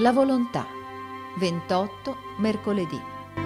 La volontà, 28 mercoledì.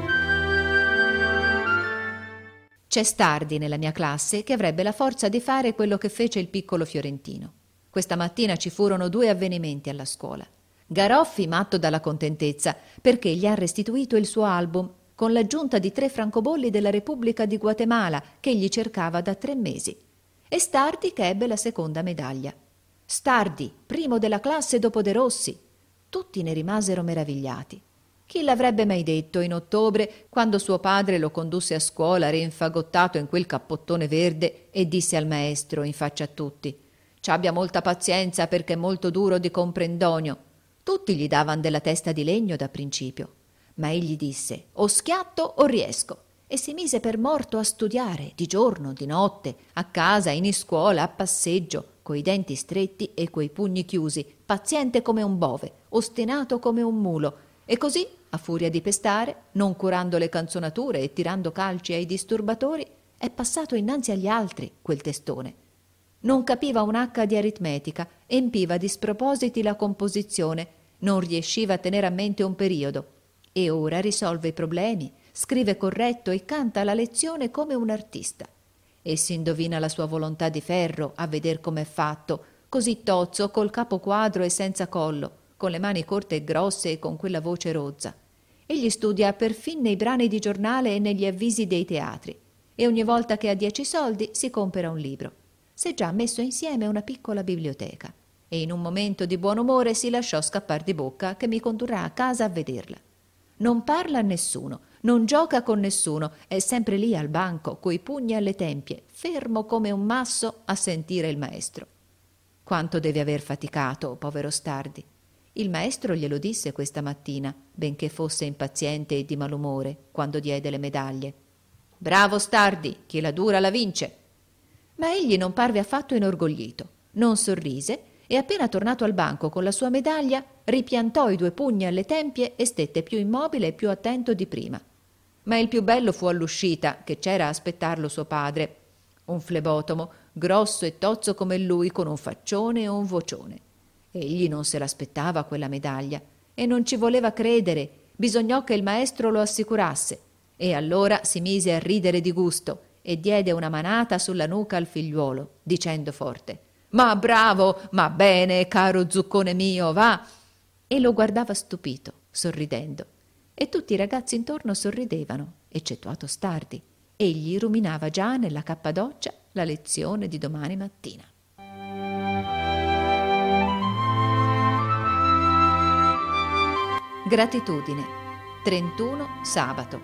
C'è Stardi nella mia classe che avrebbe la forza di fare quello che fece il piccolo Fiorentino. Questa mattina ci furono 2 avvenimenti alla scuola. Garoffi matto dalla contentezza perché gli ha restituito il suo album con l'aggiunta di 3 francobolli della Repubblica di Guatemala che egli cercava da 3 mesi. E Stardi che ebbe la seconda medaglia. Stardi, primo della classe dopo De Rossi. Tutti ne rimasero meravigliati. Chi l'avrebbe mai detto in ottobre, quando suo padre lo condusse a scuola rinfagottato in quel cappottone verde e disse al maestro in faccia a tutti: «Ci abbia molta pazienza perché è molto duro di comprendonio». Tutti gli davan della testa di legno da principio, ma egli disse: «O schiatto o riesco», e si mise per morto a studiare, di giorno, di notte, a casa, in iscuola, a passeggio, coi denti stretti e coi pugni chiusi, paziente come un bove, ostinato come un mulo, e così, a furia di pestare, non curando le canzonature e tirando calci ai disturbatori, è passato innanzi agli altri quel testone. Non capiva un H di aritmetica, empiva di spropositi la composizione, non riesciva a tenere a mente un periodo, e ora risolve i problemi, scrive corretto e canta la lezione come un artista. E si indovina la sua volontà di ferro a veder com'è fatto, così tozzo, col capo quadro e senza collo, con le mani corte e grosse e con quella voce rozza. Egli studia perfin nei brani di giornale e negli avvisi dei teatri, e ogni volta che ha 10 soldi si compera un libro. S'è già messo insieme una piccola biblioteca, e in un momento di buon umore si lasciò scappar di bocca che mi condurrà a casa a vederla. Non parla a nessuno, non gioca con nessuno, è sempre lì al banco, coi pugni alle tempie, fermo come un masso a sentire il maestro. Quanto deve aver faticato, povero Stardi. Il maestro glielo disse questa mattina, benché fosse impaziente e di malumore, quando diede le medaglie. «Bravo Stardi, chi la dura la vince!» Ma egli non parve affatto inorgoglito, non sorrise e appena tornato al banco con la sua medaglia ripiantò i 2 pugni alle tempie e stette più immobile e più attento di prima. Ma il più bello fu all'uscita, che c'era a aspettarlo suo padre, un flebotomo, grosso e tozzo come lui, con un faccione e un vocione. Egli non se l'aspettava quella medaglia e non ci voleva credere, bisognò che il maestro lo assicurasse, e allora si mise a ridere di gusto e diede una manata sulla nuca al figliuolo, dicendo forte: «Ma bravo, ma bene, caro zuccone mio, va!» E lo guardava stupito, sorridendo. E tutti i ragazzi intorno sorridevano, eccettuato Stardi. Egli ruminava già nella cappadoccia la lezione di domani mattina. Gratitudine. 31 sabato.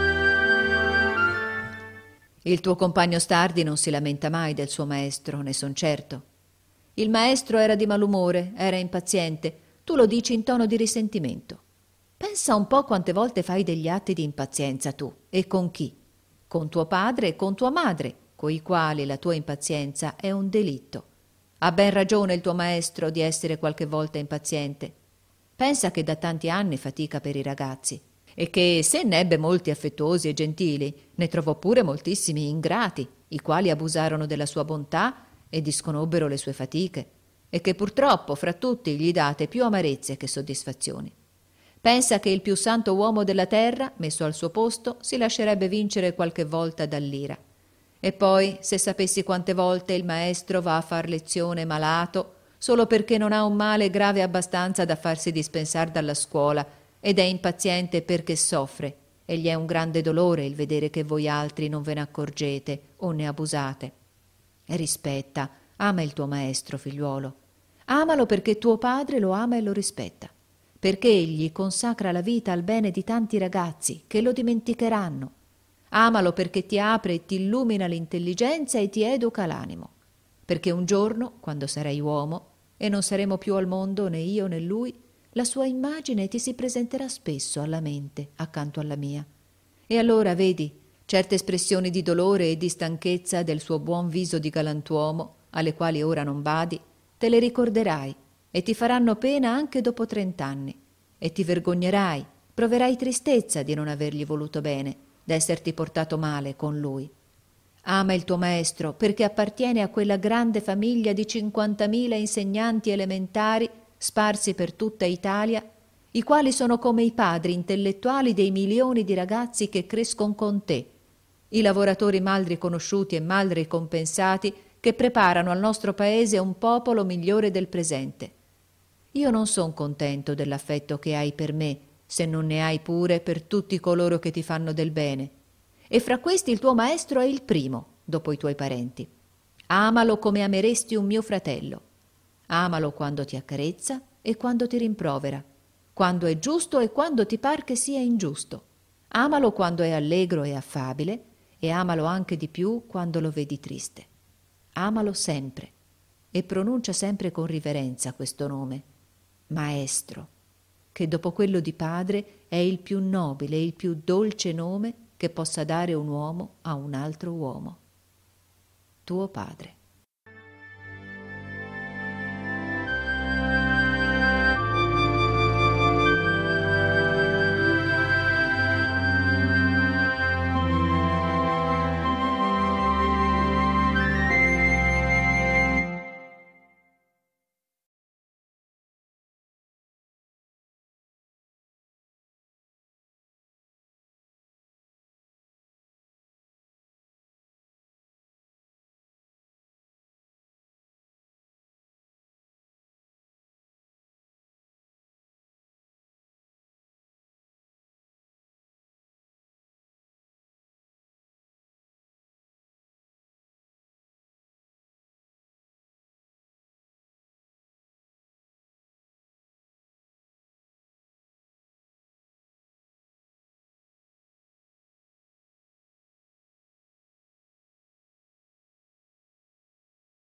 Il tuo compagno Stardi non si lamenta mai del suo maestro, ne son certo. Il maestro era di malumore, era impaziente, tu lo dici in tono di risentimento. Pensa un po' quante volte fai degli atti di impazienza tu, e con chi? Con tuo padre e con tua madre, coi quali la tua impazienza è un delitto. Ha ben ragione il tuo maestro di essere qualche volta impaziente. Pensa che da tanti anni fatica per i ragazzi, e che se ne ebbe molti affettuosi e gentili, ne trovò pure moltissimi ingrati, i quali abusarono della sua bontà e disconobbero le sue fatiche, e che purtroppo fra tutti gli date più amarezze che soddisfazioni. Pensa che il più santo uomo della terra, messo al suo posto, si lascerebbe vincere qualche volta dall'ira. E poi, se sapessi quante volte il maestro va a far lezione malato, solo perché non ha un male grave abbastanza da farsi dispensar dalla scuola, ed è impaziente perché soffre, e gli è un grande dolore il vedere che voi altri non ve ne accorgete o ne abusate. Rispetta, ama il tuo maestro, figliuolo. Amalo perché tuo padre lo ama e lo rispetta, perché egli consacra la vita al bene di tanti ragazzi che lo dimenticheranno. Amalo perché ti apre e ti illumina l'intelligenza e ti educa l'animo, perché un giorno, quando sarai uomo e non saremo più al mondo né io né lui, la sua immagine ti si presenterà spesso alla mente accanto alla mia. E allora, vedi, certe espressioni di dolore e di stanchezza del suo buon viso di galantuomo, alle quali ora non badi, te le ricorderai e ti faranno pena anche dopo 30 anni, e ti vergognerai, proverai tristezza di non avergli voluto bene, d'esserti portato male con lui. Ama il tuo maestro perché appartiene a quella grande famiglia di 50.000 insegnanti elementari sparsi per tutta Italia i quali sono come i padri intellettuali dei milioni di ragazzi che crescono con te, i lavoratori mal riconosciuti e mal ricompensati che preparano al nostro paese un popolo migliore del presente. Io non son contento dell'affetto che hai per me, se non ne hai pure per tutti coloro che ti fanno del bene. E fra questi il tuo maestro è il primo, dopo i tuoi parenti. Amalo come ameresti un mio fratello. Amalo quando ti accarezza e quando ti rimprovera, quando è giusto e quando ti par che sia ingiusto. Amalo quando è allegro e affabile e amalo anche di più quando lo vedi triste. Amalo sempre e pronuncia sempre con riverenza questo nome, Maestro, che dopo quello di padre è il più nobile e il più dolce nome che possa dare un uomo a un altro uomo. Tuo padre.